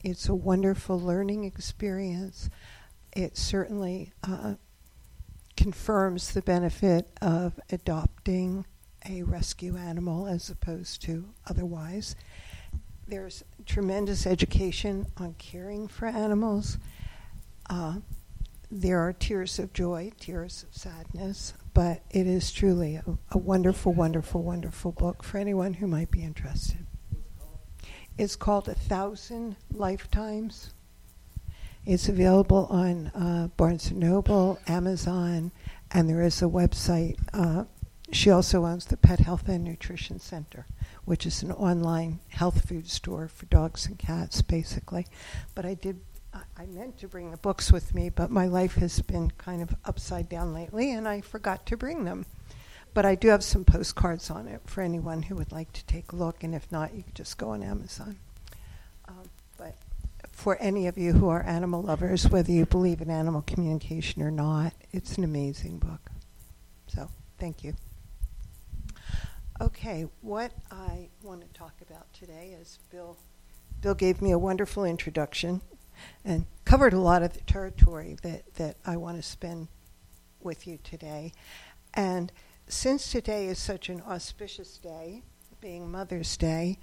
It's a wonderful learning experience. It certainly confirms the benefit of adopting a rescue animal as opposed to otherwise. There's tremendous education on caring for animals. There are tears of joy, tears of sadness, but it is truly a wonderful, wonderful, wonderful book for anyone who might be interested. It's called 1,000 Lifetimes. It's available on Barnes & Noble, Amazon, and there is a website. She also owns the Pet Health and Nutrition Center, which is an online health food store for dogs and cats, basically. But I meant to bring the books with me, but my life has been kind of upside down lately, and I forgot to bring them. But I do have some postcards on it for anyone who would like to take a look, and if not, you could just go on Amazon. But for any of you who are animal lovers, whether you believe in animal communication or not, it's an amazing book. So, thank you. Okay, what I want to talk about today is Bill gave me a wonderful introduction and covered a lot of the territory that I want to spend with you today. And since today is such an auspicious day, being Mother's Day,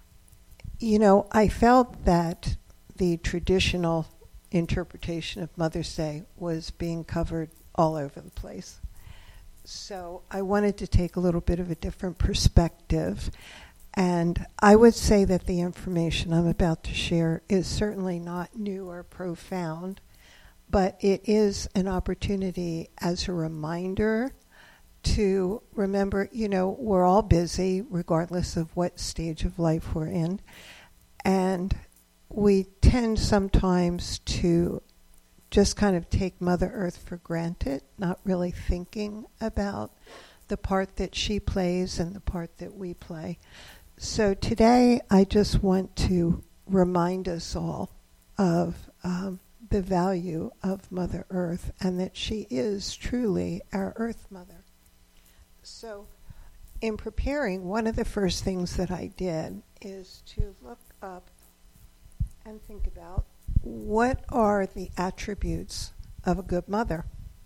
I felt that the traditional interpretation of Mother's Day was being covered all over the place. So I wanted to take a little bit of a different perspective. And I would say that the information I'm about to share is certainly not new or profound, but it is an opportunity as a reminder to remember, we're all busy regardless of what stage of life we're in. And we tend sometimes to just kind of take Mother Earth for granted, not really thinking about the part that she plays and the part that we play. So today I just want to remind us all of the value of Mother Earth and that she is truly our Earth Mother. So in preparing, one of the first things that I did is to look up and think about what are the attributes of a good mother.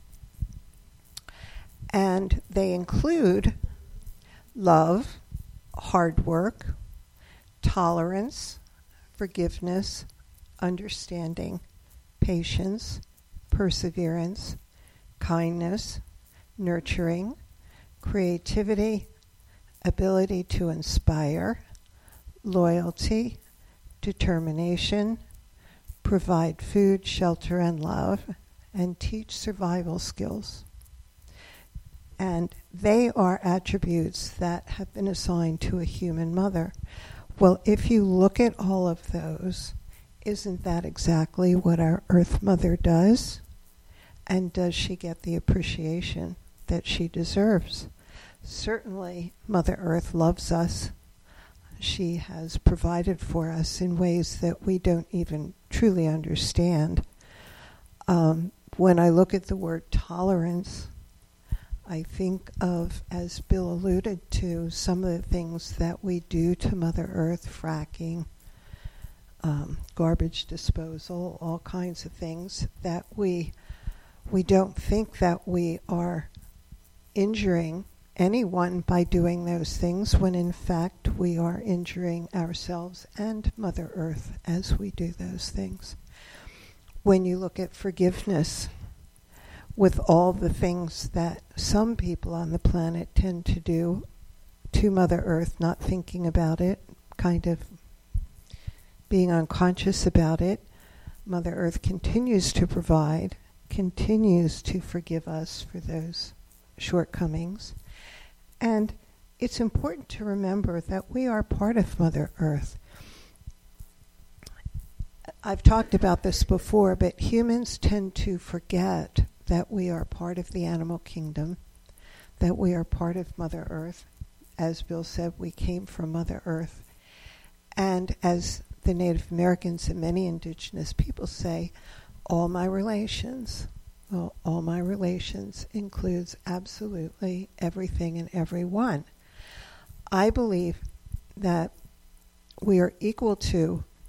And they include love, hard work, tolerance, forgiveness, understanding, patience, perseverance, kindness, nurturing, creativity, ability to inspire, loyalty, determination, provide food, shelter, and love, and teach survival skills. And they are attributes that have been assigned to a human mother. Well, if you look at all of those, isn't that exactly what our Earth Mother does? And does she get the appreciation that she deserves? Certainly, Mother Earth loves us. She has provided for us in ways that we don't even truly understand. When I look at the word tolerance, I think of, as Bill alluded to, some of the things that we do to Mother Earth, fracking, garbage disposal, all kinds of things that we don't think that we are injuring anyone by doing those things, when in fact we are injuring ourselves and Mother Earth as we do those things. When you look at forgiveness, with all the things that some people on the planet tend to do to Mother Earth, not thinking about it, kind of being unconscious about it, Mother Earth continues to provide, continues to forgive us for those shortcomings. And it's important to remember that we are part of Mother Earth. I've talked about this before, but humans tend to forget that we are part of the animal kingdom, that we are part of Mother Earth. As Bill said, we came from Mother Earth. And as the Native Americans and many indigenous people say, all my relations. Well, all my relations includes absolutely everything and everyone. I believe that we are equal to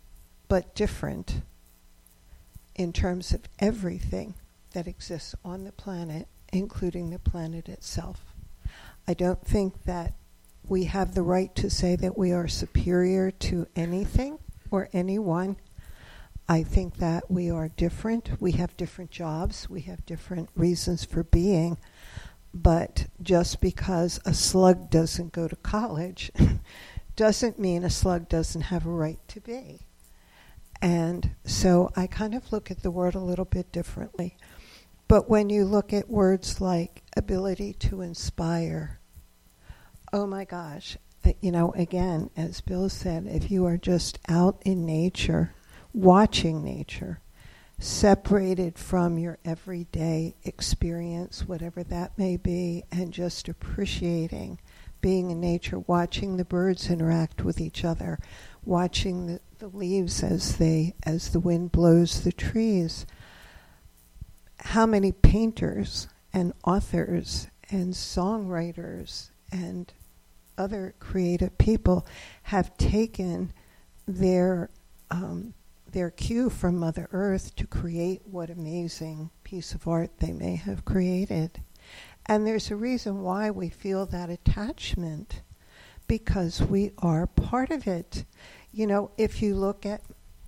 but different in terms of everything that exists on the planet, including the planet itself. I don't think that we have the right to say that we are superior to anything or anyone. I think that we are different. We have different jobs. We have different reasons for being. But just because a slug doesn't go to college doesn't mean a slug doesn't have a right to be. And so I kind of look at the word a little bit differently. But when you look at words like ability to inspire, oh my gosh, again, as Bill said, if you are just out in nature, watching nature, separated from your everyday experience, whatever that may be, and just appreciating being in nature, watching the birds interact with each other, watching the leaves as the wind blows the trees. How many painters and authors and songwriters and other creative people have taken their cue from Mother Earth to create what amazing piece of art they may have created. And there's a reason why we feel that attachment, because we are part of it. If you look at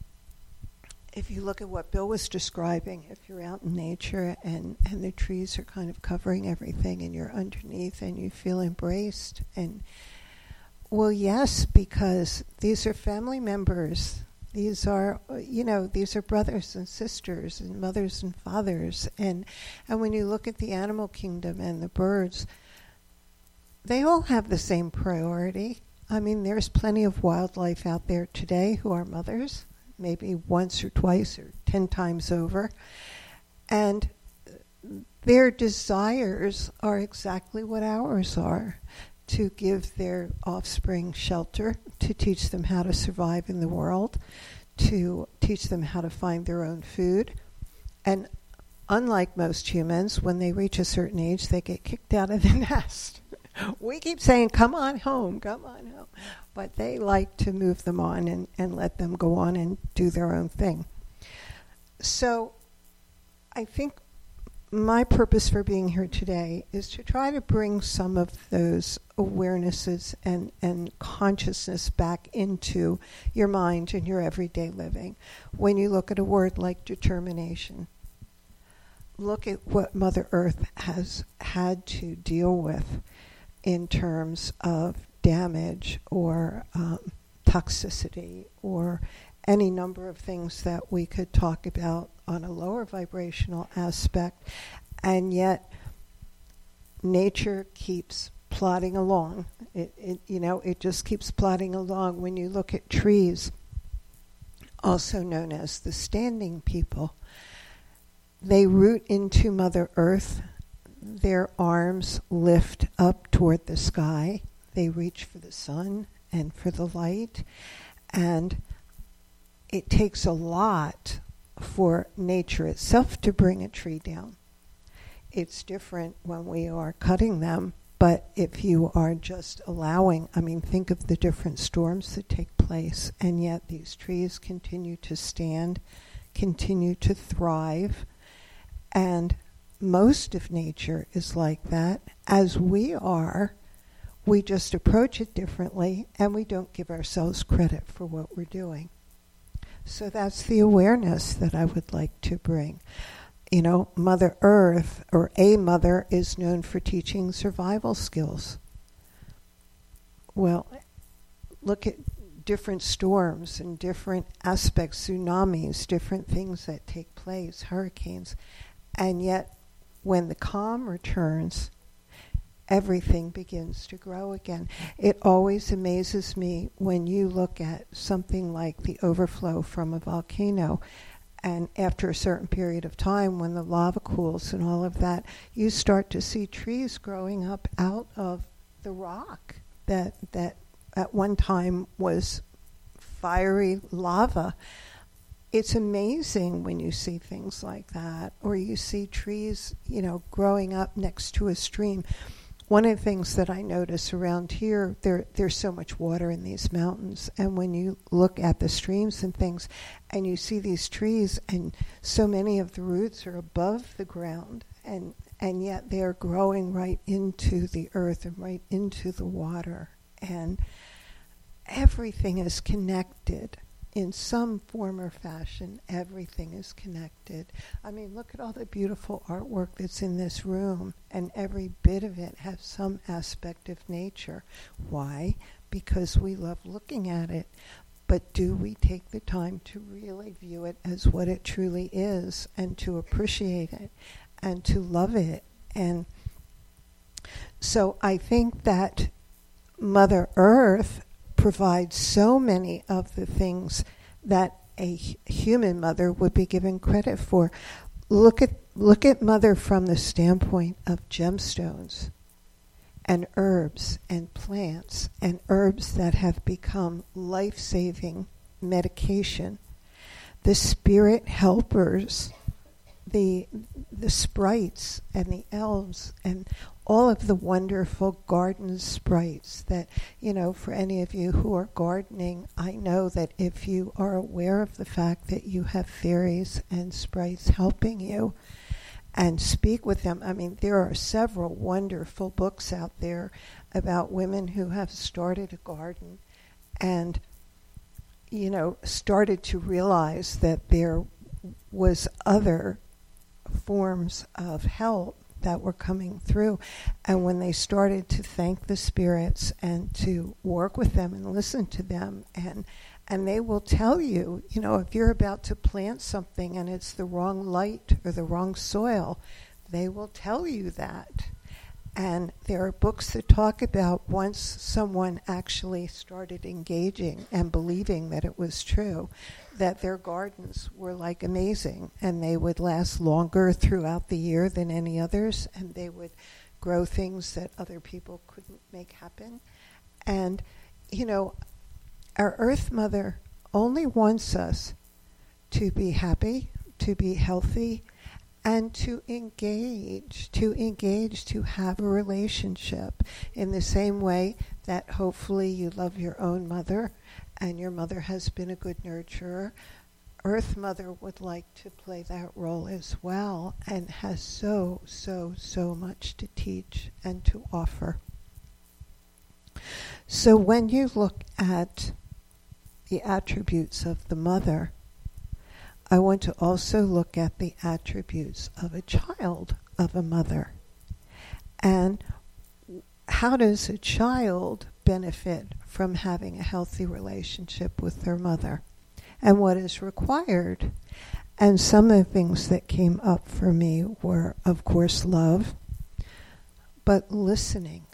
what Bill was describing, if you're out in nature and the trees are kind of covering everything and you're underneath and you feel embraced, and well, yes, because these are family members. These are brothers and sisters and mothers and fathers. And when you look at the animal kingdom and the birds, they all have the same priority. I mean, there's plenty of wildlife out there today who are mothers, maybe once or twice or 10 times over. And their desires are exactly what ours are, to give their offspring shelter, to teach them how to survive in the world, to teach them how to find their own food. And unlike most humans, when they reach a certain age, they get kicked out of the nest. We keep saying, come on home, come on home. But they like to move them on and let them go on and do their own thing. So I think my purpose for being here today is to try to bring some of those awarenesses and consciousness back into your mind and your everyday living. When you look at a word like determination, look at what Mother Earth has had to deal with in terms of damage or toxicity or any number of things that we could talk about on a lower vibrational aspect, and yet nature keeps plodding along. It just keeps plodding along. When you look at trees, also known as the standing people, they root into Mother Earth. Their arms lift up toward the sky. They reach for the sun and for the light, and it takes a lot for nature itself to bring a tree down. It's different when we are cutting them, but if you are just allowing, think of the different storms that take place, and yet these trees continue to stand, continue to thrive, and most of nature is like that. As we are, we just approach it differently, and we don't give ourselves credit for what we're doing. So that's the awareness that I would like to bring. Mother Earth, or a mother, is known for teaching survival skills. Well, look at different storms and different aspects, tsunamis, different things that take place, hurricanes. And yet, when the calm returns, everything begins to grow again. It always amazes me when you look at something like the overflow from a volcano, and after a certain period of time, when the lava cools and all of that, you start to see trees growing up out of the rock that at one time was fiery lava. It's amazing when you see things like that, or you see trees, growing up next to a stream. one of the things that I notice around here, there's so much water in these mountains, and when you look at the streams and things, and you see these trees, and so many of the roots are above the ground, and yet they're growing right into the earth and right into the water, and everything is connected. In some form or fashion, everything is connected. I mean, look at all the beautiful artwork that's in this room, and every bit of it has some aspect of nature. Why? Because we love looking at it. But do we take the time to really view it as what it truly is, and to appreciate it, and to love it? And so I think that Mother Earth provides so many of the things that a human mother would be given credit for. Look at Mother from the standpoint of gemstones and herbs and plants, and herbs that have become life-saving medication. The spirit helpers, the sprites and the elves, and all of the wonderful garden sprites that, for any of you who are gardening, I know that if you are aware of the fact that you have fairies and sprites helping you and speak with them, I mean, there are several wonderful books out there about women who have started a garden and, started to realize that there was other forms of help that were coming through. And when they started to thank the spirits and to work with them and listen to them, and they will tell you, if you're about to plant something and it's the wrong light or the wrong soil, they will tell you that. And there are books that talk about once someone actually started engaging and believing that it was true, that their gardens were like amazing, and they would last longer throughout the year than any others, and they would grow things that other people couldn't make happen. And, our Earth Mother only wants us to be happy, to be healthy, and to engage, to have a relationship in the same way that hopefully you love your own mother and your mother has been a good nurturer. Earth Mother would like to play that role as well and has so much to teach and to offer. So when you look at the attributes of the mother, I want to also look at the attributes of a child of a mother. And how does a child benefit from having a healthy relationship with their mother? And what is required? And some of the things that came up for me were, of course, love, but listening.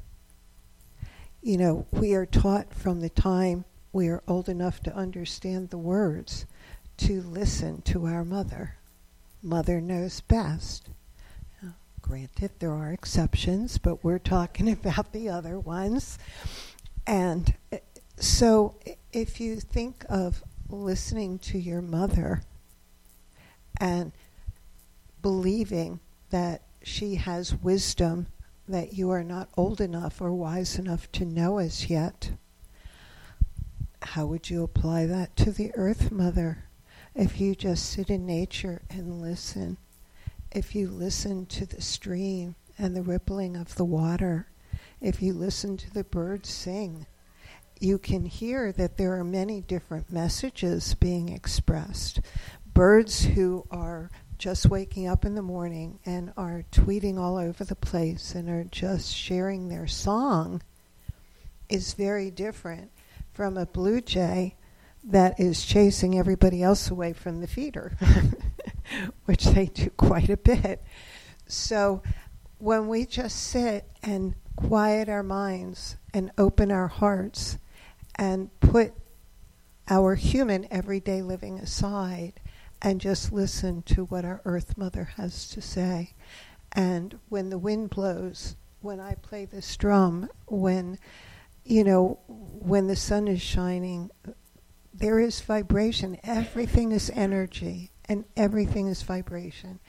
We are taught from the time we are old enough to understand the words to listen to our mother. Mother knows best. Granted, there are exceptions, but we're talking about the other ones. And so if you think of listening to your mother and believing that she has wisdom that you are not old enough or wise enough to know as yet, how would you apply that to the Earth Mother? If you just sit in nature and listen, if you listen to the stream and the rippling of the water, if you listen to the birds sing, you can hear that there are many different messages being expressed. Birds who are just waking up in the morning and are tweeting all over the place and are just sharing their song is very different from a blue jay that is chasing everybody else away from the feeder, which they do quite a bit. So when we just sit and quiet our minds and open our hearts and put our human everyday living aside and just listen to what our Earth Mother has to say, and when the wind blows, when I play this drum, when the sun is shining, there is vibration. Everything is energy and everything is vibration.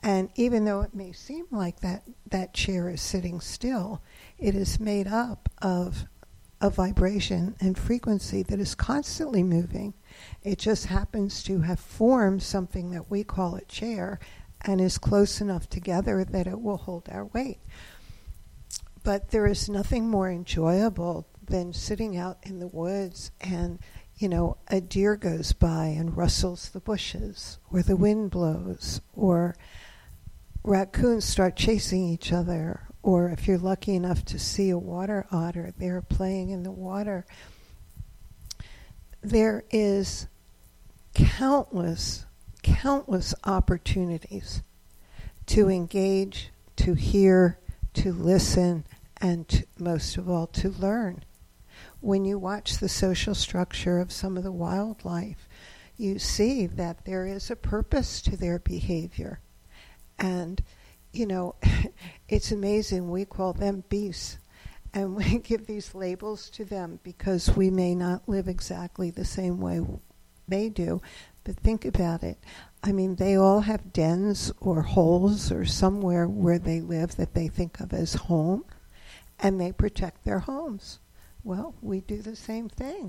And even though it may seem like that chair is sitting still, it is made up of a vibration and frequency that is constantly moving. It just happens to have formed something that we call a chair and is close enough together that it will hold our weight. But there is nothing more enjoyable than sitting out in the woods and, a deer goes by and rustles the bushes, or the wind blows, or raccoons start chasing each other, or if you're lucky enough to see a water otter, they're playing in the water. There is countless opportunities to engage, to hear, to listen, and most of all, to learn. When you watch the social structure of some of the wildlife, you see that there is a purpose to their behavior. And, it's amazing. We call them beasts. And we give these labels to them because we may not live exactly the same way they do. But think about it. I mean, they all have dens or holes or somewhere where they live that they think of as home, and they protect their homes. Well, we do the same thing.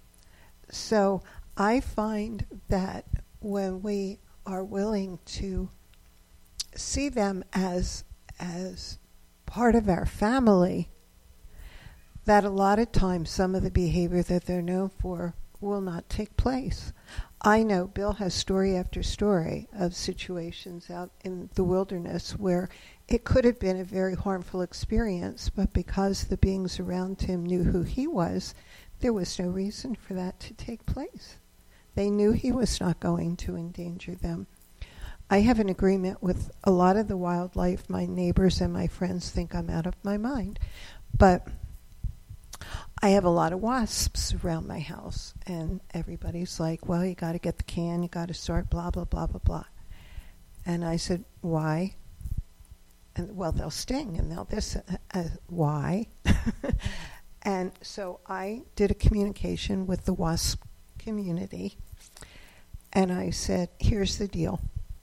So I find that when we are willing to see them as part of our family, that a lot of times some of the behavior that they're known for will not take place. I know Bill has story after story of situations out in the wilderness where it could have been a very harmful experience, but because the beings around him knew who he was, there was no reason for that to take place. They knew he was not going to endanger them. I have an agreement with a lot of the wildlife. My neighbors and my friends think I'm out of my mind, but I have a lot of wasps around my house, and everybody's like, well, you got to get the can, you got to start blah, blah, blah, blah, blah. And I said, why? And, well, they'll sting, and they'll this, why? And so I did a communication with the wasp community, and I said, here's the deal.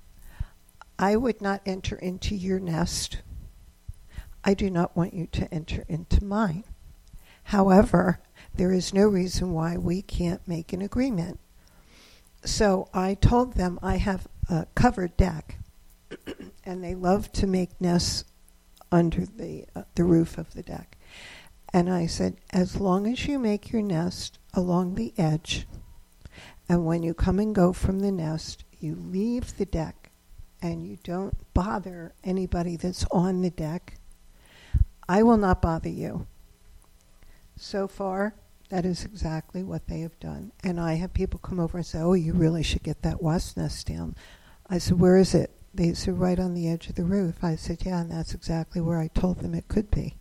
I would not enter into your nest. I do not want you to enter into mine. However, there is no reason why we can't make an agreement. So I told them I have a covered deck, and they love to make nests under the roof of the deck. And I said, as long as you make your nest along the edge, and when you come and go from the nest, you leave the deck, and you don't bother anybody that's on the deck, I will not bother you. So far, that is exactly what they have done. And I have people come over and say, oh, you really should get that wasp nest down. I said, where is it? They said, right on the edge of the roof. I said, yeah, and that's exactly where I told them it could be.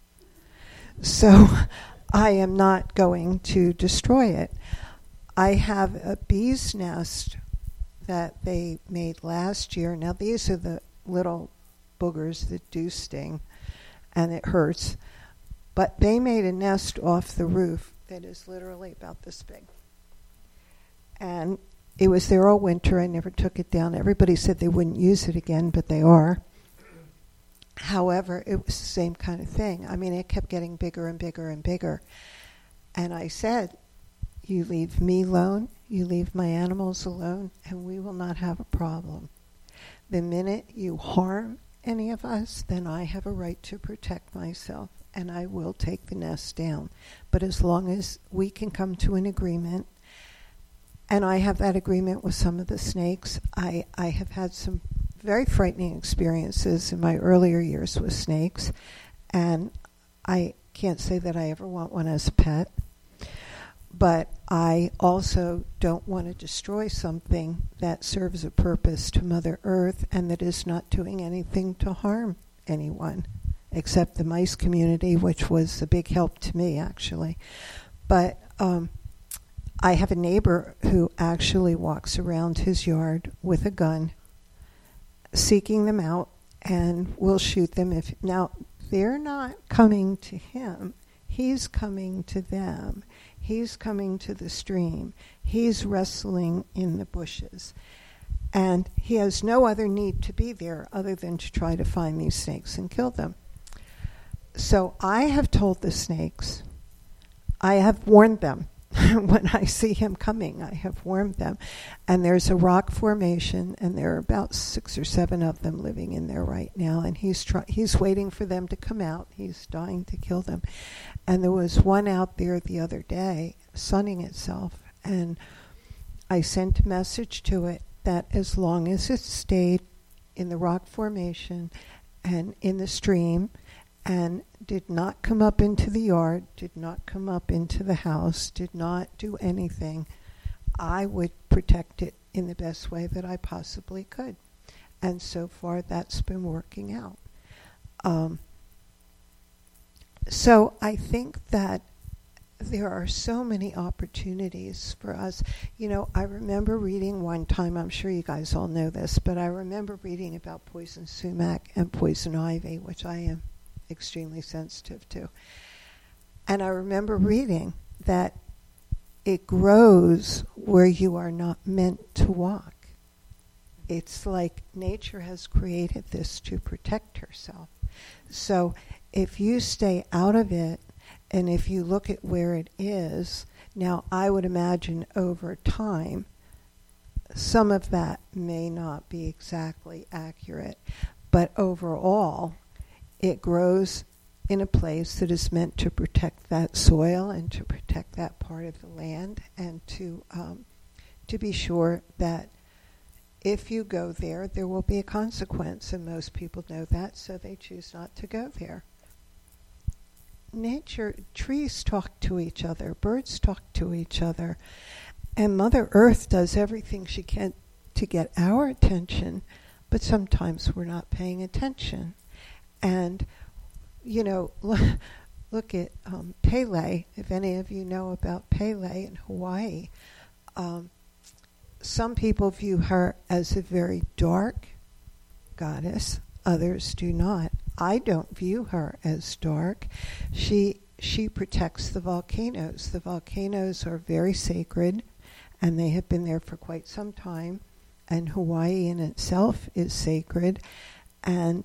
So I am not going to destroy it. I have a bee's nest that they made last year. Now, these are the little boogers that do sting, and it hurts. But they made a nest off the roof that is literally about this big. And it was there all winter. I never took it down. Everybody said they wouldn't use it again, but they are. However, it was the same kind of thing. I mean, it kept getting bigger and bigger and bigger. And I said, you leave me alone, you leave my animals alone, and we will not have a problem. The minute you harm any of us, then I have a right to protect myself, and I will take the nest down. But as long as we can come to an agreement, and I have that agreement with some of the snakes, I have had some very frightening experiences in my earlier years with snakes, and I can't say that I ever want one as a pet. But I also don't want to destroy something that serves a purpose to Mother Earth and that is not doing anything to harm anyone, except the mice community, which was a big help to me, actually. But I have a neighbor who actually walks around his yard with a gun, seeking them out, and will shoot them. Now, they're not coming to him. He's coming to them. He's coming to the stream. He's wrestling in the bushes. And he has no other need to be there other than to try to find these snakes and kill them. So I have told the snakes, I have warned them when I see him coming, I have warned them. And there's a rock formation, and there are about 6 or 7 of them living in there right now. And he's waiting for them to come out. He's dying to kill them. And there was one out there the other day, sunning itself. And I sent a message to it that as long as it stayed in the rock formation and in the stream, and did not come up into the yard, did not come up into the house, did not do anything, I would protect it in the best way that I possibly could. And so far, that's been working out. So I think that there are so many opportunities for us. You know, I remember reading one time, I'm sure you guys all know this, but I remember reading about poison sumac and poison ivy, which I am extremely sensitive to. And I remember reading that it grows where you are not meant to walk. It's like nature has created this to protect herself. So if you stay out of it, and if you look at where it is, now I would imagine over time, some of that may not be exactly accurate, but overall, it grows in a place that is meant to protect that soil and to protect that part of the land, and to be sure that if you go there, there will be a consequence, and most people know that, so they choose not to go there. Nature, trees talk to each other, birds talk to each other, and Mother Earth does everything she can to get our attention, but sometimes we're not paying attention. And, you know, look at Pele, if any of you know about Pele in Hawaii. Some people view her as a very dark goddess, others do not. I don't view her as dark. She protects the volcanoes. The volcanoes are very sacred, and they have been there for quite some time, and Hawaii in itself is sacred, and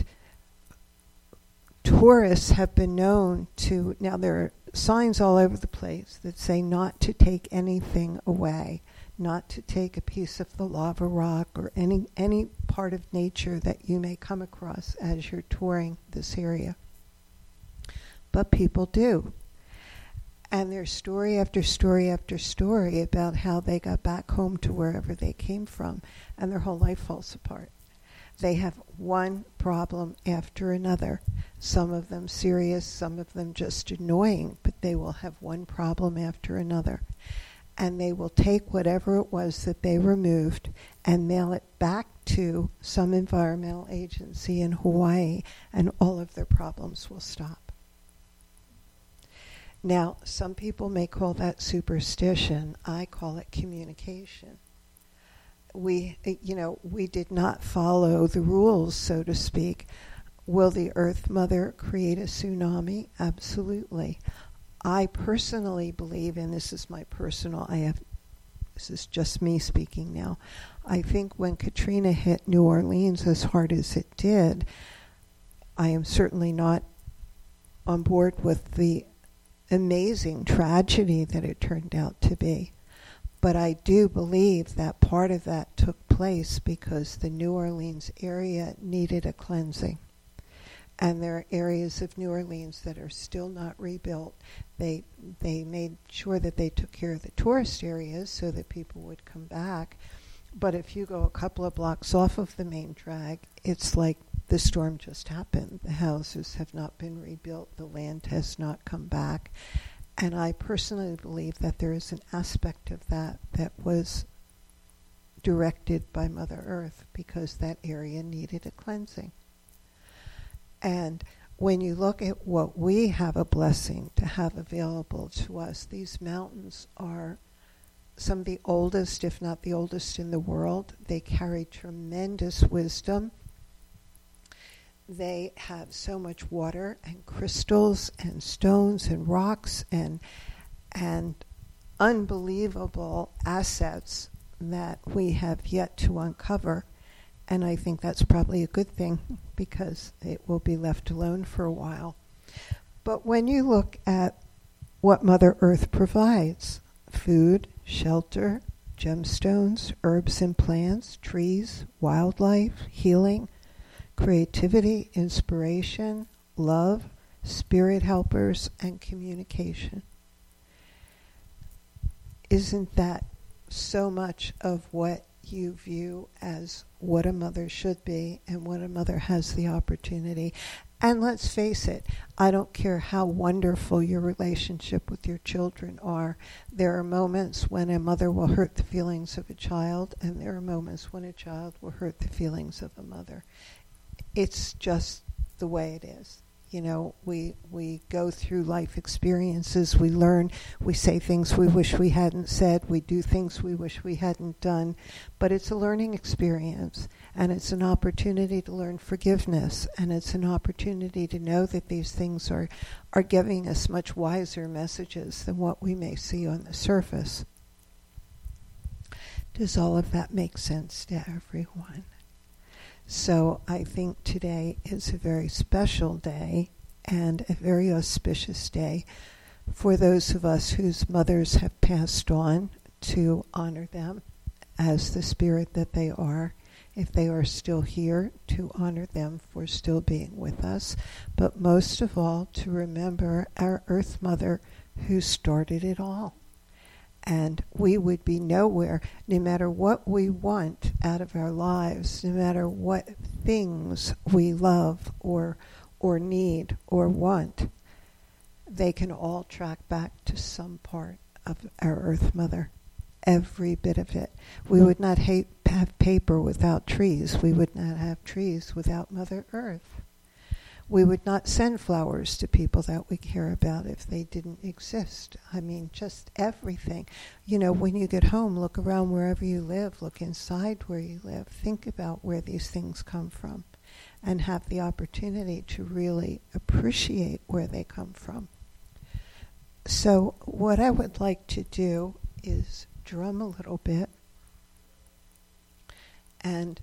tourists have been known to, now there are signs all over the place that say not to take anything away, not to take a piece of the lava rock or any part of nature that you may come across as you're touring this area. But people do. And there's story after story after story about how they got back home to wherever they came from, and their whole life falls apart. They have one problem after another. Some of them serious, some of them just annoying, but they will have one problem after another. And they will take whatever it was that they removed and mail it back to some environmental agency in Hawaii, and all of their problems will stop. Now, some people may call that superstition. I call it communication. We did not follow the rules, so to speak. Will the Earth Mother create a tsunami? Absolutely. I personally believe, and this is just me speaking now, I think when Katrina hit New Orleans as hard as it did, I am certainly not on board with the amazing tragedy that it turned out to be. But I do believe that part of that took place because the New Orleans area needed a cleansing. And there are areas of New Orleans that are still not rebuilt. They made sure that they took care of the tourist areas so that people would come back. But if you go a couple of blocks off of the main drag, it's like the storm just happened. The houses have not been rebuilt. The land has not come back. And I personally believe that there is an aspect of that was directed by Mother Earth because that area needed a cleansing. And when you look at what we have a blessing to have available to us, these mountains are some of the oldest, if not the oldest in the world. They carry tremendous wisdom. They have so much water and crystals and stones and rocks and unbelievable assets that we have yet to uncover. And I think that's probably a good thing because it will be left alone for a while. But when you look at what Mother Earth provides, food, shelter, gemstones, herbs and plants, trees, wildlife, healing, creativity, inspiration, love, spirit helpers, and communication. Isn't that so much of what you view as what a mother should be and what a mother has the opportunity? And let's face it, I don't care how wonderful your relationship with your children are. There are moments when a mother will hurt the feelings of a child, and there are moments when a child will hurt the feelings of a mother. It's just the way it is. You know, we go through life experiences, we learn, we say things we wish we hadn't said, we do things we wish we hadn't done, but it's a learning experience, and it's an opportunity to learn forgiveness, and it's an opportunity to know that these things are giving us much wiser messages than what we may see on the surface. Does all of that make sense to everyone? So I think today is a very special day and a very auspicious day for those of us whose mothers have passed on, to honor them as the spirit that they are. If they are still here, to honor them for still being with us. But most of all, to remember our Earth Mother who started it all. And we would be nowhere, no matter what we want out of our lives, no matter what things we love or need or want, they can all track back to some part of our Earth Mother, every bit of it. We would not have paper without trees. We would not have trees without Mother Earth. We would not send flowers to people that we care about if they didn't exist. I mean, just everything. You know, when you get home, look around wherever you live, look inside where you live, think about where these things come from, and have the opportunity to really appreciate where they come from. So what I would like to do is drum a little bit, and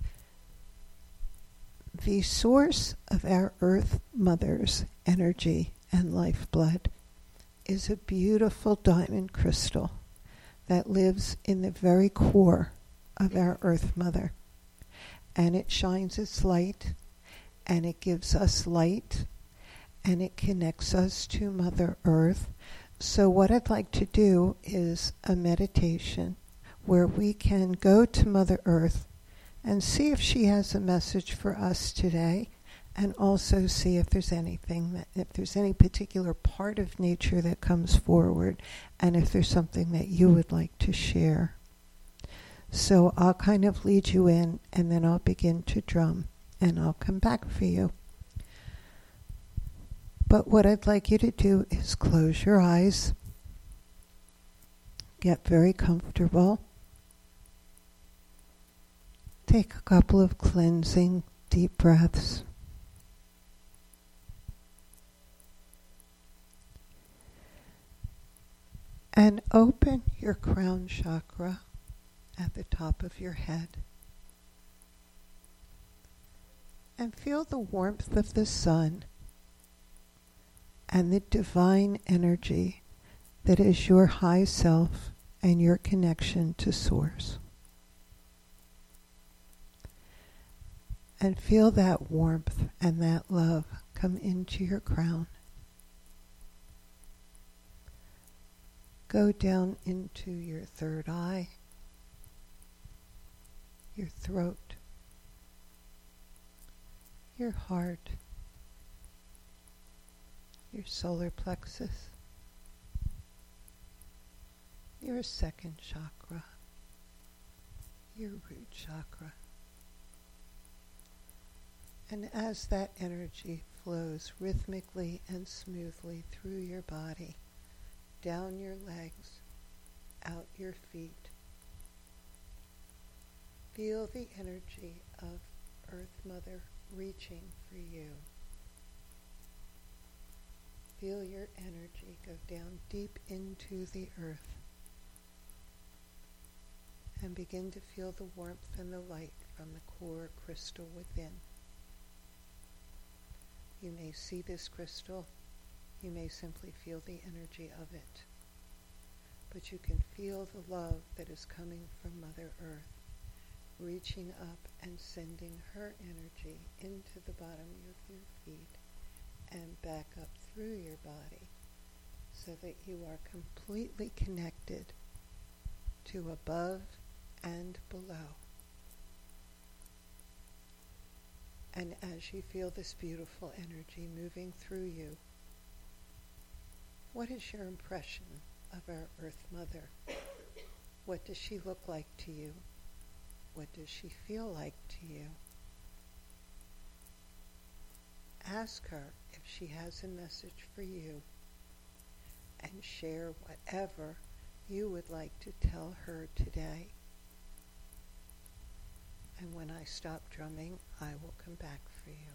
the source of our Earth Mother's energy and lifeblood is a beautiful diamond crystal that lives in the very core of our Earth Mother. And it shines its light, and it gives us light, and it connects us to Mother Earth. So what I'd like to do is a meditation where we can go to Mother Earth and see if she has a message for us today, and also see if there's if there's any particular part of nature that comes forward, and if there's something that you would like to share. So I'll kind of lead you in, and then I'll begin to drum, and I'll come back for you. But what I'd like you to do is close your eyes, get very comfortable. Take a couple of cleansing deep breaths. And open your crown chakra at the top of your head. And feel the warmth of the sun and the divine energy that is your high self and your connection to Source. And feel that warmth and that love come into your crown. Go down into your third eye, your throat, your heart, your solar plexus, your second chakra, your root chakra. And as that energy flows rhythmically and smoothly through your body, down your legs, out your feet, feel the energy of Earth Mother reaching for you. Feel your energy go down deep into the earth and begin to feel the warmth and the light from the core crystal within. You may see this crystal, you may simply feel the energy of it, but you can feel the love that is coming from Mother Earth, reaching up and sending her energy into the bottom of your feet and back up through your body so that you are completely connected to above and below. And as you feel this beautiful energy moving through you, what is your impression of our Earth Mother? What does she look like to you? What does she feel like to you? Ask her if she has a message for you, and share whatever you would like to tell her today. And when I stop drumming, I will come back for you.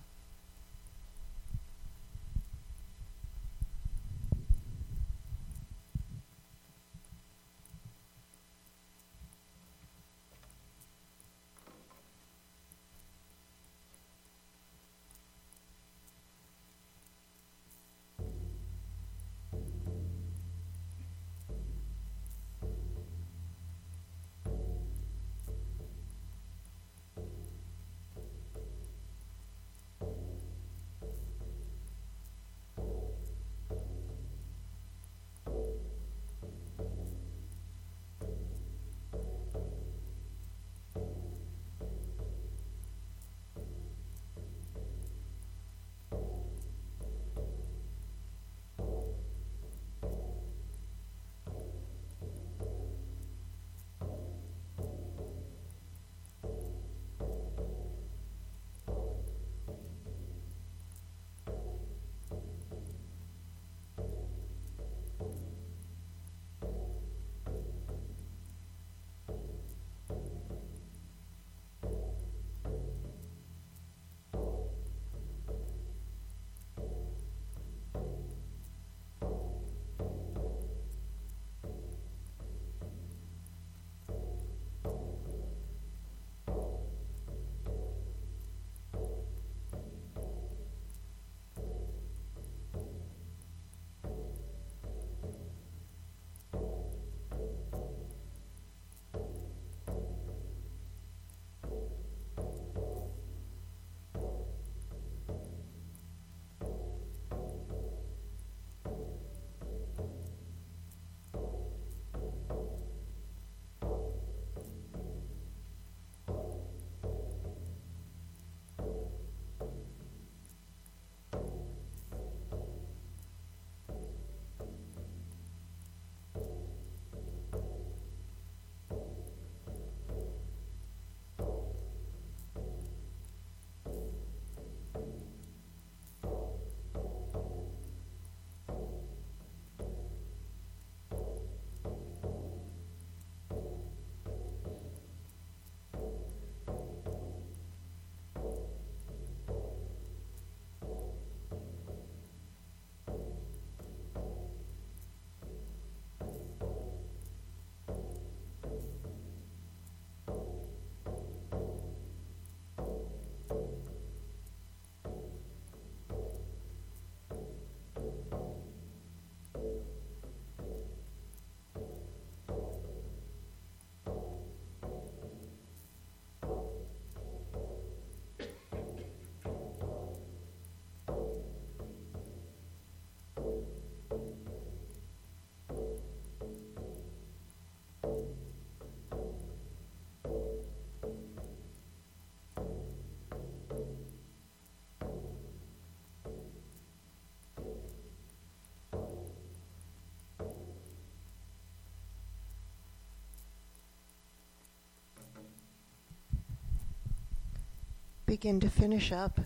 Begin to finish up.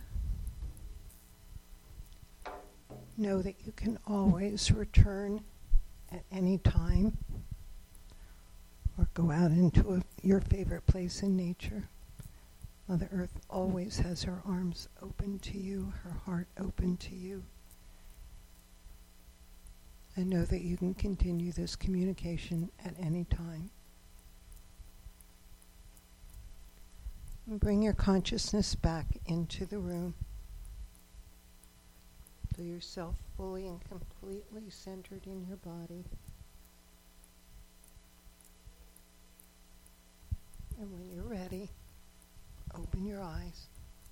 Know that you can always return at any time or go out into your favorite place in nature. Mother Earth always has her arms open to you, her heart open to you. And know that you can continue this communication at any time. And bring your consciousness back into the room. Feel yourself fully and completely centered in your body. And when you're ready, open your eyes.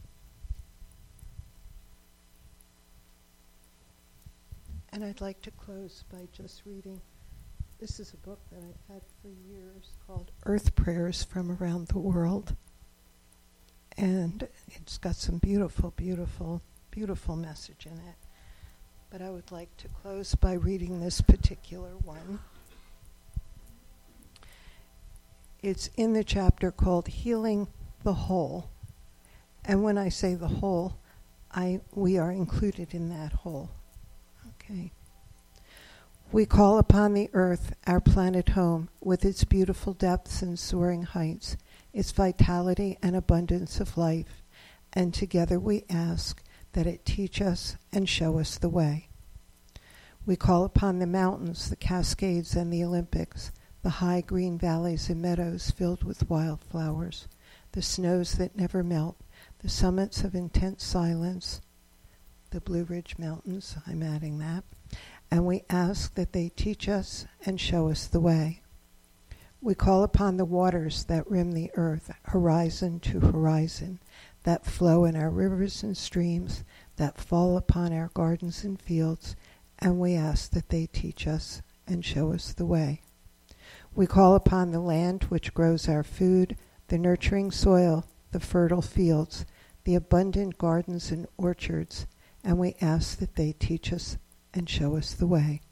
And I'd like to close by just reading. This is a book that I've had for years called Earth Prayers from Around the World. And it's got some beautiful, beautiful, beautiful message in it. But I would like to close by reading this particular one. It's in the chapter called Healing the Whole. And when I say the whole, we are included in that whole. Okay. We call upon the earth, our planet home, with its beautiful depths and soaring heights, its vitality and abundance of life, and together we ask that it teach us and show us the way. We call upon the mountains, the Cascades, and the Olympics, the high green valleys and meadows filled with wildflowers, the snows that never melt, the summits of intense silence, the Blue Ridge Mountains, I'm adding that, and we ask that they teach us and show us the way. We call upon the waters that rim the earth, horizon to horizon, that flow in our rivers and streams, that fall upon our gardens and fields, and we ask that they teach us and show us the way. We call upon the land which grows our food, the nurturing soil, the fertile fields, the abundant gardens and orchards, and we ask that they teach us and show us the way.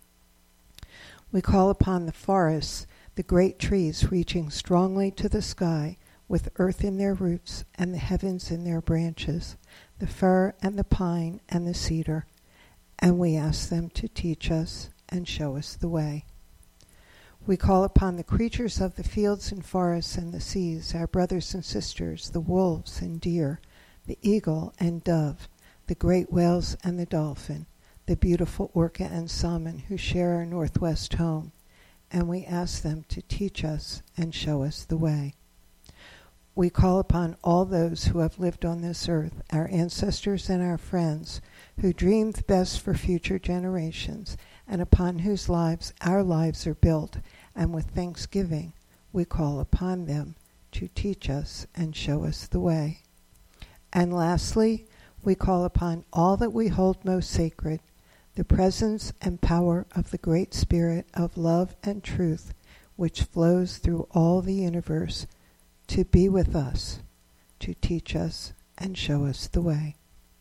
We call upon the forests, the great trees reaching strongly to the sky with earth in their roots and the heavens in their branches, the fir and the pine and the cedar, and we ask them to teach us and show us the way. We call upon the creatures of the fields and forests and the seas, our brothers and sisters, the wolves and deer, the eagle and dove, the great whales and the dolphin, the beautiful orca and salmon who share our northwest home, and we ask them to teach us and show us the way. We call upon all those who have lived on this earth, our ancestors and our friends, who dreamed best for future generations, and upon whose lives our lives are built, and with thanksgiving we call upon them to teach us and show us the way. And lastly, we call upon all that we hold most sacred, the presence and power of the Great Spirit of love and truth, which flows through all the universe, to be with us, to teach us and show us the way.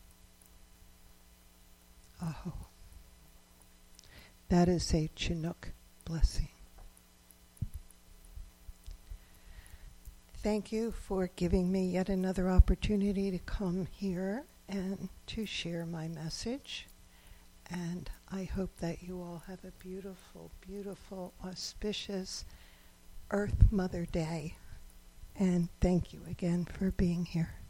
Aho. That is a Chinook blessing. Thank you for giving me yet another opportunity to come here and to share my message. And I hope that you all have a beautiful, beautiful, auspicious Earth Mother Day. And thank you again for being here.